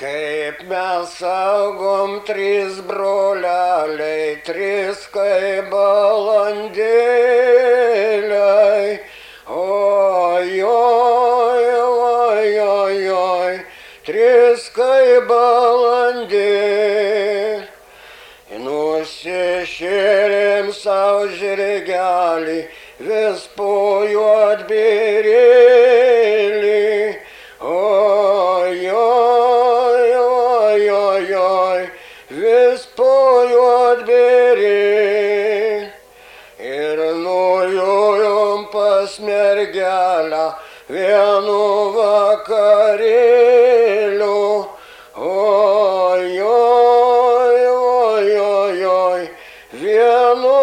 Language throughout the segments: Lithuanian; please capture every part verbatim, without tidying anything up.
Kaip mes augom trys broleliai, trys kaip balandėliai. Oi, oi, oi, oi, oi, trys kaip balandėliai. Nusišėrėm savo žirgelį, vis po juodbėrėlį. Oi, oi, oi, oi, oi, vis po juodbėrėlį. Ir nujojom pas mergelę vienu vakarėliu. Oi, oi, oi, oi, oi, vienu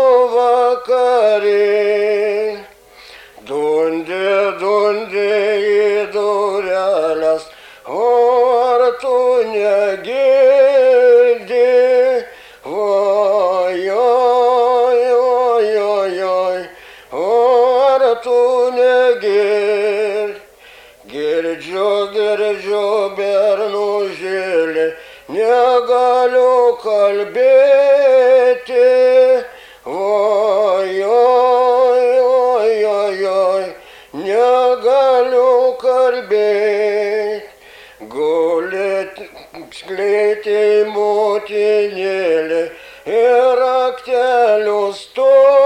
vakarėliu. Dundė, dundė į dureles, o ar tu negirdi? Oi, oi, oi, oi, oi, o ar tu negirdi? Girdžiu, girdžiu, bernužėlį, negaliu kalbėti. Oi, oi, oi, oi, oi, negaliu kalbėti. Gulėt skleitė motinėlė ir rakteliu stovi.